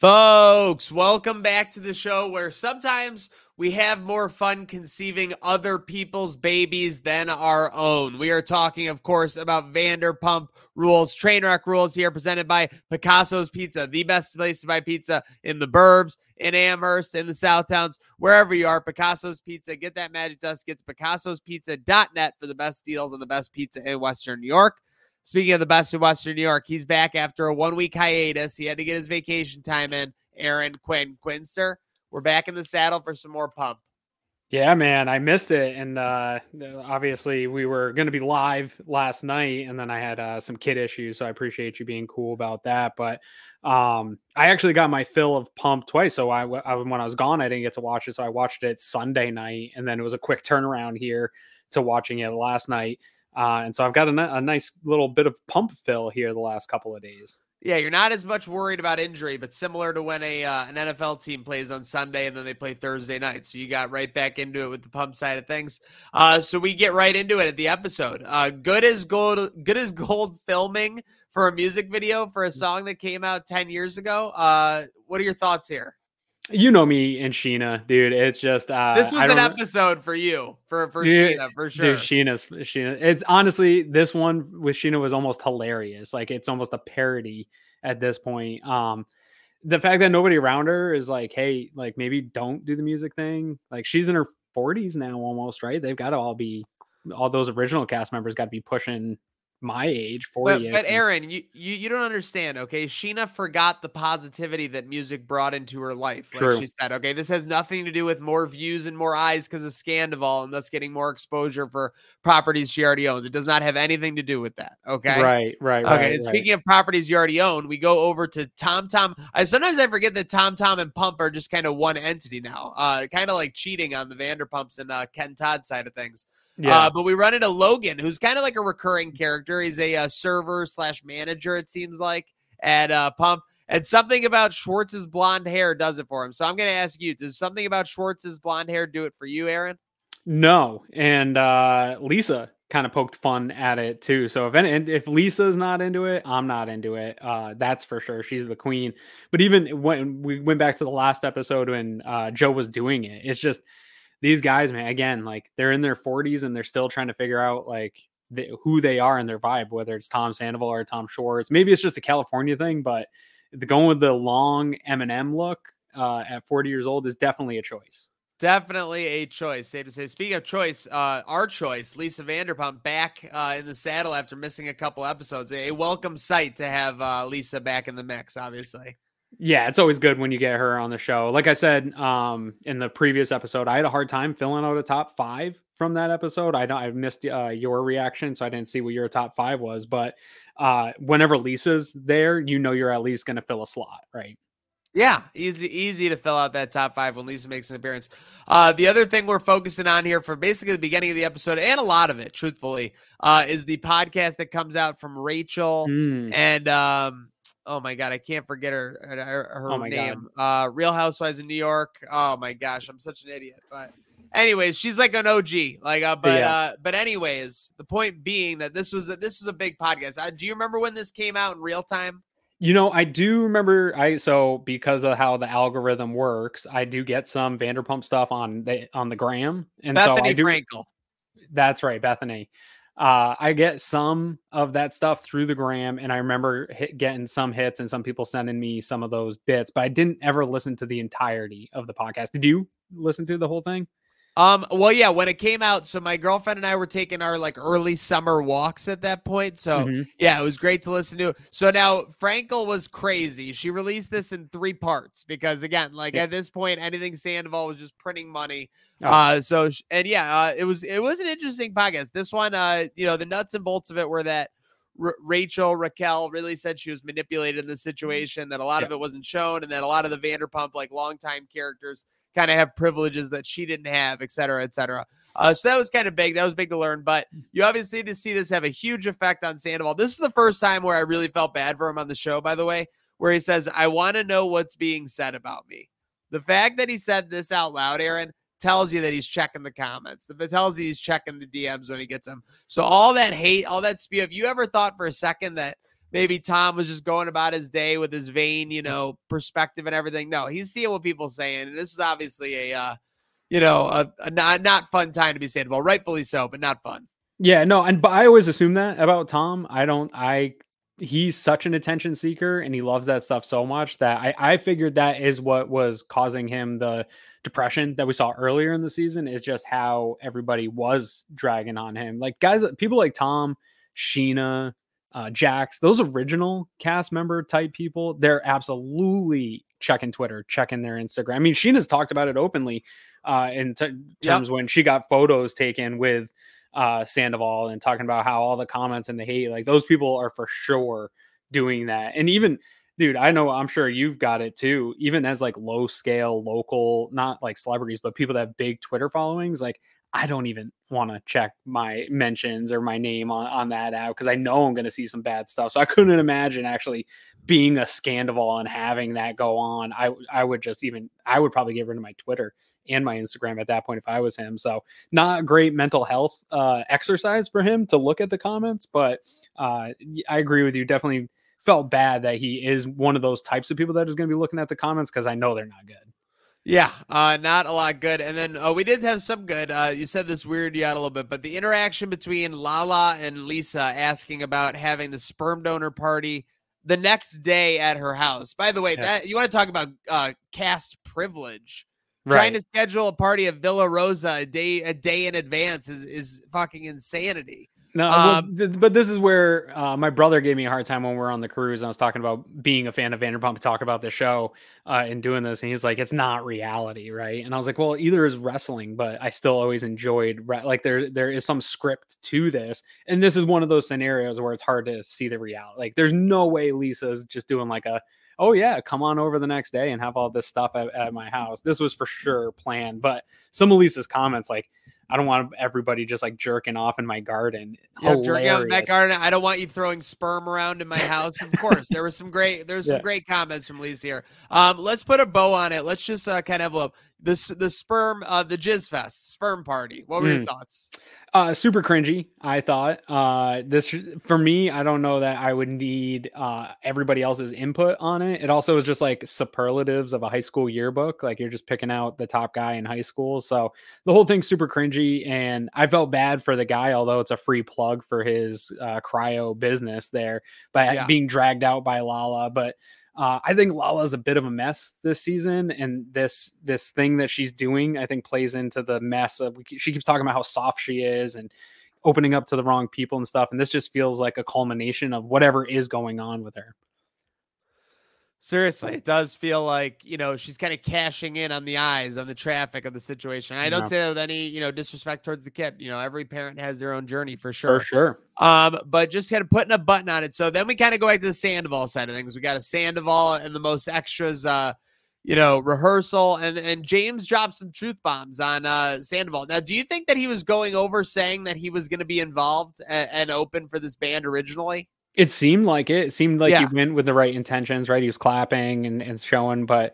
Folks, welcome back to the show where sometimes we have more fun conceiving other people's babies than our own. We are talking, of course, about Vanderpump Rules, Trainwreck Rules here, presented by Picasso's Pizza, the best place to buy pizza in the burbs, in Amherst, in the South Towns, wherever you are. Picasso's Pizza. Get that magic dust. Get to picassospizza.net for the best deals and the best pizza in Western New York. Speaking of the best in Western New York, he's back after a 1-week hiatus. He had to get his vacation time in. Aaron Quinster, we're back in the saddle for some more Pump. Yeah, man, I missed it. And obviously we were going to be live last night, and then I had some kid issues. So I appreciate you being cool about that. But I actually got my fill of Pump twice. So when I was gone, I didn't get to watch it. So I watched it Sunday night, and then it was a quick turnaround here to watching it last night. And so I've got a nice little bit of Pump fill here the last couple of days. Yeah, you're not as much worried about injury, but similar to when an NFL team plays on Sunday and then they play Thursday night. So you got right back into it with the Pump side of things. So we get right into it at the episode. Good as gold filming for a music video for a song that came out 10 years ago. What are your thoughts here? You know me and Sheena, dude. It's just this was an episode for you, for Sheena, for sure. Dude, Sheena. It's honestly, this one with Sheena was almost hilarious. Like, it's almost a parody at this point. The fact that nobody around her is like, hey, like, maybe don't do the music thing. Like, she's in her 40s now almost, right? They've got to all those original cast members got to be pushing my age, 40. But Aaron, you don't understand, okay? Sheena forgot the positivity that music brought into her life. Like she said, okay, this has nothing to do with more views and more eyes because of Scandival and thus getting more exposure for properties she already owns. It does not have anything to do with that, okay? Right. Okay, and speaking of properties you already own, we go over to TomTom. Sometimes I forget that TomTom and Pump are just kind of one entity now. Kind of like cheating on the Vanderpumps and Ken Todd side of things. Yeah. But we run into Logan, who's kind of like a recurring character. He's a server/manager, it seems like, at Pump. And something about Schwartz's blonde hair does it for him. So I'm going to ask you, does something about Schwartz's blonde hair do it for you, Aaron? No. And Lisa kind of poked fun at it too. So if Lisa's not into it, I'm not into it. That's for sure. She's the queen. But even when we went back to the last episode when Joe was doing it, it's just, these guys, man, again, like, they're in their 40s and they're still trying to figure out like who they are and their vibe, whether it's Tom Sandoval or Tom Schwartz. Maybe it's just a California thing, but going with the long Eminem look at 40 years old is definitely a choice. Definitely a choice. Safe to say. Speaking of choice, our choice, Lisa Vanderpump, back in the saddle after missing a couple episodes. A welcome sight to have Lisa back in the mix, obviously. Yeah, it's always good when you get her on the show. Like I said in the previous episode, I had a hard time filling out a top 5 from that episode. I missed your reaction, so I didn't see what your top 5 was. But whenever Lisa's there, you're at least going to fill a slot, right? Yeah, easy to fill out that top 5 when Lisa makes an appearance. The other thing we're focusing on here for basically the beginning of the episode, and a lot of it, truthfully, is the podcast that comes out from Rachel and oh my God, I can't forget her name. Real Housewives of New York. Oh my gosh, I'm such an idiot. But anyways, she's like an OG. But anyways, the point being that this was a big podcast. Do you remember when this came out in real time? I do remember. Because of how the algorithm works, I do get some Vanderpump stuff on the gram, and Bethany so I do. Frankel. That's right, Bethany. I get some of that stuff through the gram, and I remember getting some hits and some people sending me some of those bits, but I didn't ever listen to the entirety of the podcast. Did you listen to the whole thing? Well, yeah, when it came out, so my girlfriend and I were taking our like early summer walks at that point. So yeah, it was great to listen to. So now Frankel was crazy. She released this in 3 parts because again, like at this point, anything Sandoval was just printing money. It was an interesting podcast. This one, the nuts and bolts of it were that Raquel really said she was manipulated in the situation, that a lot of it wasn't shown, and that a lot of the Vanderpump like longtime characters kind of have privileges that she didn't have, et cetera, et cetera. So that was kind of big. That was big to learn. But you obviously to see this have a huge effect on Sandoval. This is the first time where I really felt bad for him on the show, by the way, where he says, I want to know what's being said about me. The fact that he said this out loud, Aaron, tells you that he's checking the comments. It tells you he's checking the DMs when he gets them. So all that hate, all that spew, have you ever thought for a second that maybe Tom was just going about his day with his vain, perspective and everything. No, he's seeing what people saying. And this was obviously a not fun time to be Sandoval, rightfully so, but not fun. Yeah, no, but I always assume that about Tom. He's such an attention seeker and he loves that stuff so much that I figured that is what was causing him the depression that we saw earlier in the season, is just how everybody was dragging on him. Like people like Tom, Sheena, Jax, those original cast member type people, they're absolutely checking Twitter, checking their Instagram. I mean, Sheena's talked about it openly in terms when she got photos taken with Sandoval and talking about how all the comments and the hate, like those people are for sure doing that. And even, dude, I'm sure you've got it too, even as like low scale, local, not like celebrities, but people that have big Twitter followings. Like, I don't even want to check my mentions or my name on that app because I know I'm going to see some bad stuff. So I couldn't imagine actually being a Scandival and having that go on. I would probably get rid of my Twitter and my Instagram at that point if I was him. So not great mental health exercise for him to look at the comments, but I agree with you. Definitely felt bad that he is one of those types of people that is going to be looking at the comments because I know they're not good. Yeah, not a lot good. And then we did have some good. You said this weirded you out a little bit, but the interaction between Lala and Lisa asking about having the sperm donor party the next day at her house. By the way, that you want to talk about cast privilege. Right. Trying to schedule a party at Villa Rosa a day in advance is fucking insanity. No, but this is where my brother gave me a hard time when we were on the cruise. And I was talking about being a fan of Vanderpump, talk about the show and doing this. And he's like, it's not reality, right? And I was like, well, either is wrestling, but I still always enjoyed like there is some script to this. And this is one of those scenarios where it's hard to see the reality. Like there's no way Lisa's just doing like oh yeah, come on over the next day and have all this stuff at my house. This was for sure planned. But some of Lisa's comments, like, I don't want everybody just like jerking off in my garden. Yeah, jerking off in that garden. I don't want you throwing sperm around in my house. Of course, there was some great great comments from Lisa here. Let's put a bow on it. Let's just kind of have the sperm, the Jizz Fest sperm party. What were your thoughts? Super cringy, I thought. This for me, I don't know that I would need everybody else's input on it. It also was just like superlatives of a high school yearbook. Like you're just picking out the top guy in high school. So the whole thing's super cringy. And I felt bad for the guy, although it's a free plug for his cryo business there by being dragged out by Lala. But I think Lala's a bit of a mess this season, and this thing that she's doing, I think, plays into the mess of. She keeps talking about how soft she is and opening up to the wrong people and stuff, and this just feels like a culmination of whatever is going on with her. Seriously, it does feel like, she's kind of cashing in on the eyes, on the traffic of the situation. I don't say that with any, disrespect towards the kid. Every parent has their own journey for sure. For sure. But just kind of putting a button on it. So then we kind of go back to the Sandoval side of things. We got a Sandoval and the most extras, rehearsal. And James dropped some truth bombs on Sandoval. Now, do you think that he was going over saying that he was going to be involved and open for this band originally? It seemed like he went with the right intentions, right? He was clapping and showing, but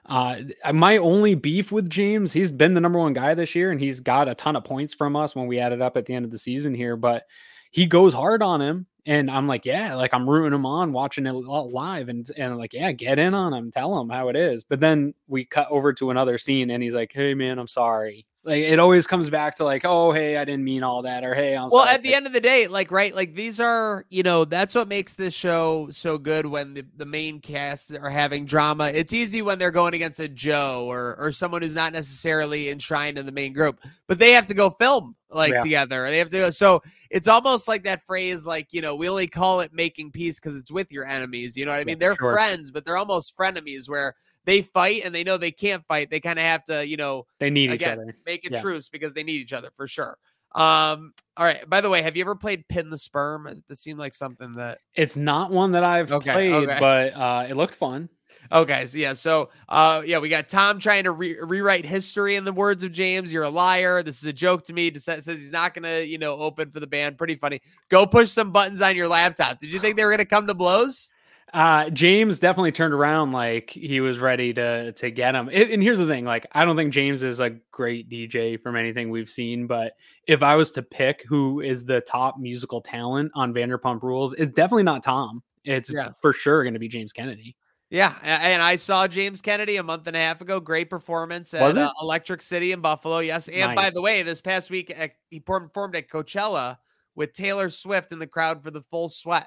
my only beef with James, he's been the number one guy this year and he's got a ton of points from us when we added up at the end of the season here, but he goes hard on him. And I'm like, yeah, like I'm rooting him on, watching it live and like, yeah, get in on him, tell him how it is. But then we cut over to another scene and he's like, hey man, I'm sorry. Like it always comes back to like, oh, hey, I didn't mean all that, or hey, I'm sorry. Well, at the end of the day, like, right, like these are, that's what makes this show so good when the main cast are having drama. It's easy when they're going against a Joe or someone who's not necessarily enshrined in the main group, but they have to go film together. They have to go. So it's almost like that phrase, like, we only call it making peace because it's with your enemies. You know what I mean? They're friends, but they're almost frenemies where they fight and they know they can't fight. They kind of have to, they need each other. Make a truce because they need each other for sure. All right. By the way, have you ever played Pin the Sperm? It seemed like something that it's not one that I've played, but it looked fun. Okay. So we got Tom trying to rewrite history in the words of James. You're a liar. This is a joke to me. Says he's not going to, open for the band. Pretty funny. Go push some buttons on your laptop. Did you think they were going to come to blows? James definitely turned around like he was ready to get him. And here's the thing, like, I don't think James is a great DJ from anything we've seen, but if I was to pick who is the top musical talent on Vanderpump Rules, it's definitely not Tom. it's for sure going to be James Kennedy. Yeah, and I saw James Kennedy a month and a half ago. Great performance at Electric City in Buffalo. Yes, and by the way, this past week he performed at Coachella with Taylor Swift in the crowd for the full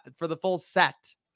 set.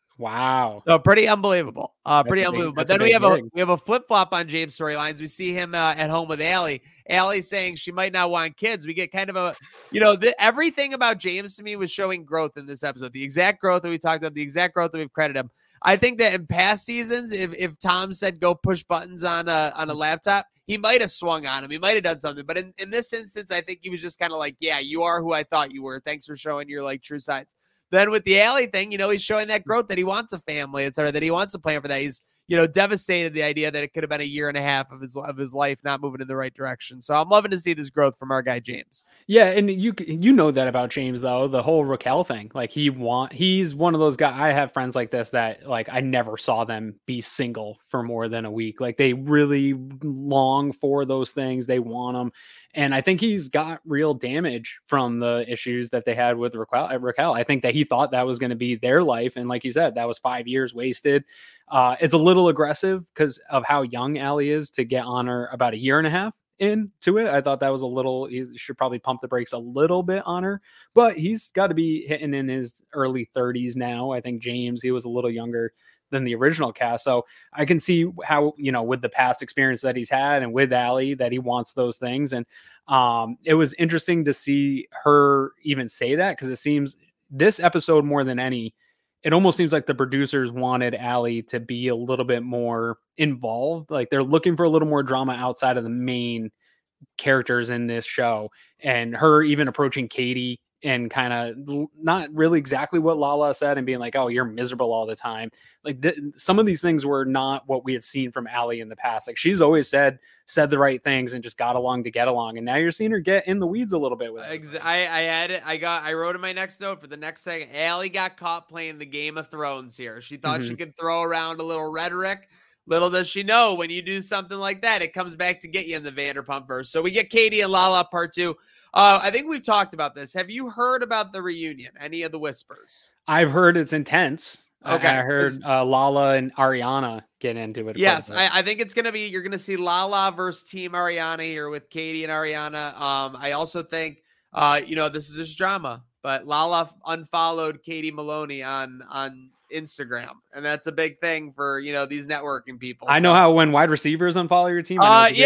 Wow. So pretty unbelievable. Pretty unbelievable. But then we have a flip-flop on James storylines. We see him at home with Allie. Allie saying she might not want kids. We get kind of a, everything about James to me was showing growth in this episode. The exact growth that we talked about, the exact growth that we've credited him. I think that in past seasons, if Tom said go push buttons on a laptop, he might have swung on him. He might have done something. But in this instance, I think he was just kind of like, yeah, you are who I thought you were. Thanks for showing your true sides. Then with the Allie thing, he's showing that growth, that he wants a family, et cetera, that he wants to plan for that. He's, devastated the idea that it could have been a year and a half of his life not moving in the right direction. So I'm loving to see this growth from our guy James. Yeah, and you know that about James though, the whole Raquel thing. Like he's one of those guys. I have friends like this that I never saw them be single for more than a week. Like they really long for those things. They want them. And I think he's got real damage from the issues that they had with Raquel. I think that he thought that was going to be their life. And like you said, that was 5 years wasted. It's a little aggressive because of how young Allie is to get on her about a year and a half into it. I thought that was he should probably pump the brakes a little bit on her, but he's got to be hitting in his early 30s now. I think James, he was a little younger than the original cast. So I can see how, with the past experience that he's had and with Allie, that he wants those things. And it was interesting to see her even say that, because it seems this episode more than any, it almost seems like the producers wanted Allie to be a little bit more involved. Like they're looking for a little more drama outside of the main characters in this show, and her even approaching Katie and kind of not really exactly what Lala said and being like, oh, you're miserable all the time. Like some of these things were not what we have seen from Allie in the past. Like she's always said the right things and just got along to get along. And now you're seeing her get in the weeds a little bit with it. I wrote in my next note for the next second, Allie got caught playing the Game of Thrones here. She thought she could throw around a little rhetoric. Little does she know, when you do something like that, it comes back to get you in the Vanderpump verse. So we get Katie and Lala part 2. I think we've talked about this. Have you heard about the reunion? Any of the whispers? I've heard it's intense. Okay. I heard Lala and Ariana get into it. Yes, I think it's going to be, you're going to see Lala versus Team Ariana here with Katie and Ariana. I also think, this is just drama, but Lala unfollowed Katie Maloney on Instagram, and that's a big thing for these networking people. I know how when wide receivers unfollow your team. So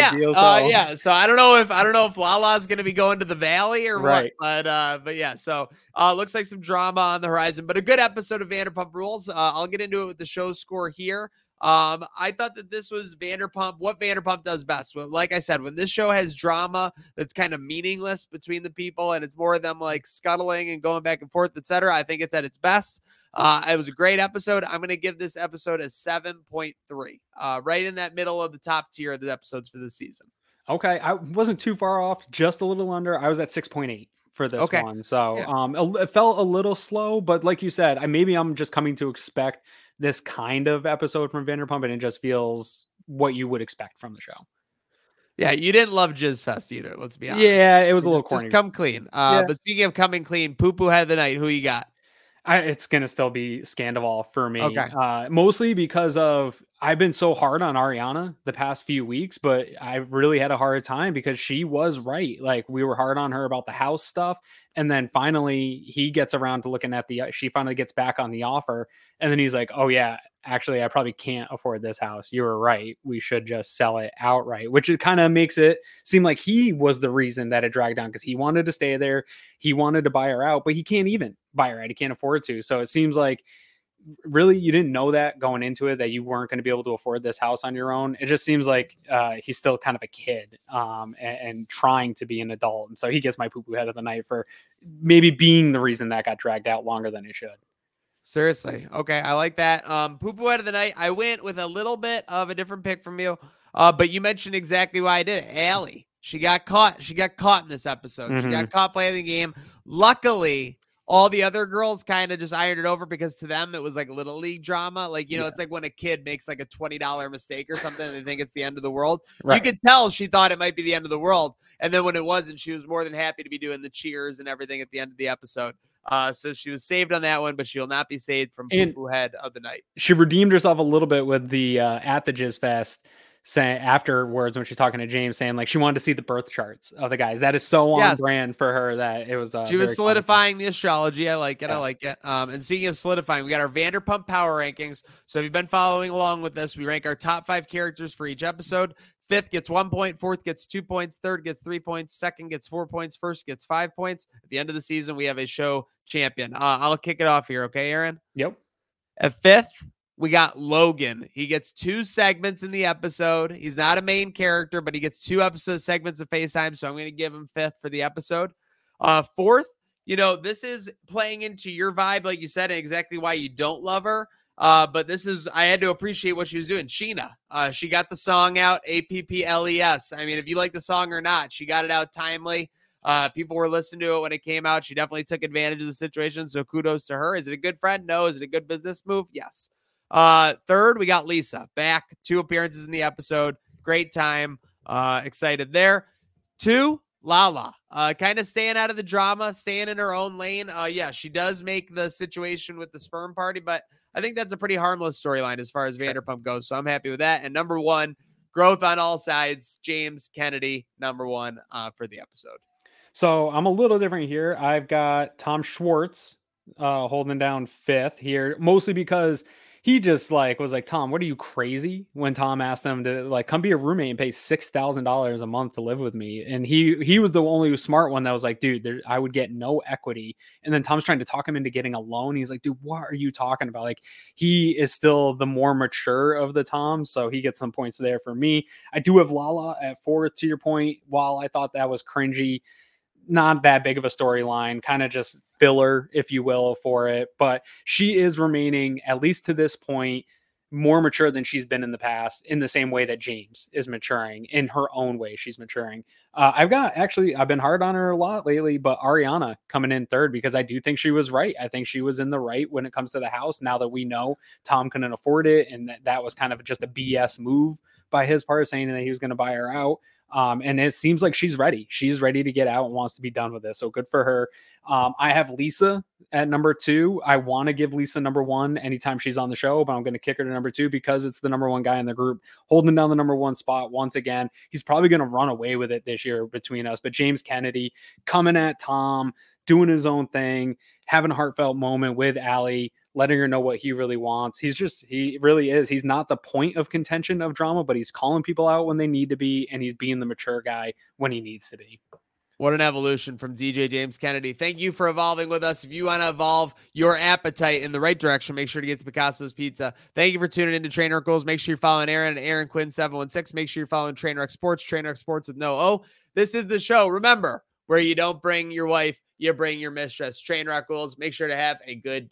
I don't know if Lala's going to be going to the Valley or what, but yeah. So looks like some drama on the horizon, but a good episode of Vanderpump Rules. I'll get into it with the show score here. I thought that this was Vanderpump, what Vanderpump does best. Well, like I said, when this show has drama that's kind of meaningless between the people, and it's more of them scuttling and going back and forth, etc., I think it's at its best. It was a great episode. I'm going to give this episode a 7.3, right in that middle of the top tier of the episodes for this season. Okay. I wasn't too far off, just a little under. I was at 6.8 for this one. So it felt a little slow, but like you said, maybe I'm just coming to expect this kind of episode from Vanderpump, and it just feels what you would expect from the show. Yeah, you didn't love Jizz Fest either, let's be honest. Yeah, it was a little corny. Just come clean. But speaking of coming clean, Poo Poo had the night. Who you got? It's going to still be Scandival for me. Okay. Mostly because of I've been so hard on Ariana the past few weeks, but I really had a hard time because she was right. Like we were hard on her about the house stuff. And then finally he gets around to looking at she finally gets back on the offer. And then he's like, oh yeah, actually I probably can't afford this house. You were right. We should just sell it outright, which it kind of makes it seem like he was the reason that it dragged down, because he wanted to stay there. He wanted to buy her out, but he can't even buy her out. He can't afford to. So it seems like really you didn't know that going into it, that you weren't going to be able to afford this house on your own. It just seems like he's still kind of a kid and trying to be an adult. And so he gets my poo-poo head of the night for maybe being the reason that got dragged out longer than it should. Seriously. Okay. I like that. Poo-poo head of the night. I went with a little bit of a different pick from you. But you mentioned exactly why I did it. Allie. She got caught. She got caught in this episode. Mm-hmm. She got caught playing the game. Luckily, all the other girls kind of just ironed it over, because to them, it was like little league drama. Like, it's like when a kid makes like a $20 mistake or something and they think it's the end of the world. Right. You could tell she thought it might be the end of the world. And then when it wasn't, she was more than happy to be doing the cheers and everything at the end of the episode. So she was saved on that one, but she will not be saved from Poo Head of the Night. She redeemed herself a little bit with the at the Jizz Fest saying afterwards when she's talking to James, saying like she wanted to see the birth charts of the guys. That is so on brand for her that it was. She was solidifying the astrology. I like it. Yeah. I like it. And speaking of solidifying, we got our Vanderpump Power Rankings. So if you've been following along with this, we rank our top 5 characters for each episode. 5th gets 1 point, 4th gets 2 points, 3rd gets 3 points, 2nd gets 4 points, 1st gets 5 points. At the end of the season, we have a show champion. I'll kick it off here. Okay, Aaron? Yep. At 5th, we got Logan. He gets 2 segments in the episode. He's not a main character, but he gets 2 episode segments of FaceTime, so I'm going to give him 5th for the episode. 4th, this is playing into your vibe, like you said, and exactly why you don't love her. But I had to appreciate what she was doing. Sheena, she got the song out, APPLES. I mean, if you like the song or not, she got it out timely. People were listening to it when it came out. She definitely took advantage of the situation. So kudos to her. Is it a good friend? No. Is it a good business move? Yes. 3rd, we got Lisa back, 2 appearances in the episode. Great time. Excited there. 2, Lala, kind of staying out of the drama, staying in her own lane. Yeah, she does make the situation with the sperm party, but I think that's a pretty harmless storyline as far as Vanderpump goes. So I'm happy with that. And number 1, growth on all sides. James Kennedy, number 1 for the episode. So I'm a little different here. I've got Tom Schwartz holding down 5th here, mostly because he just was like, Tom, what are you, crazy? When Tom asked him to come be a roommate and pay $6,000 a month to live with me. And he was the only smart one that was like, dude, I would get no equity. And then Tom's trying to talk him into getting a loan. He's like, dude, what are you talking about? Like, he is still the more mature of the Toms. So he gets some points there for me. I do have Lala at 4th, to your point. While I thought that was cringy, not that big of a storyline, kind of just filler, if you will, for it. But she is remaining, at least to this point, more mature than she's been in the past, in the same way that James is maturing in her own way. She's maturing. I've been hard on her a lot lately, but Ariana coming in 3rd because I do think she was right. I think she was in the right when it comes to the house. Now that we know Tom couldn't afford it, and that was kind of just a BS move by his part, saying that he was going to buy her out. And it seems like she's ready. She's ready to get out and wants to be done with this. So good for her. I have Lisa at number 2. I want to give Lisa number 1 anytime she's on the show, but I'm going to kick her to number 2 because it's the number 1 guy in the group holding down the number 1 spot once again. He's probably going to run away with it this year between us, but James Kennedy coming at Tom, doing his own thing, having a heartfelt moment with Allie, letting her know what he really wants. He really is. He's not the point of contention of drama, but he's calling people out when they need to be, and he's being the mature guy when he needs to be. What an evolution from DJ James Kennedy. Thank you for evolving with us. If you want to evolve your appetite in the right direction, make sure to get to Picasso's Pizza. Thank you for tuning into Trainwreck Goals. Make sure you're following Aaron Quinn 716. Make sure you're following Trainwreck Sports with no O. This is the show, remember, where you don't bring your wife, you bring your mistress. Trainwreck Goals. Make sure to have a good day.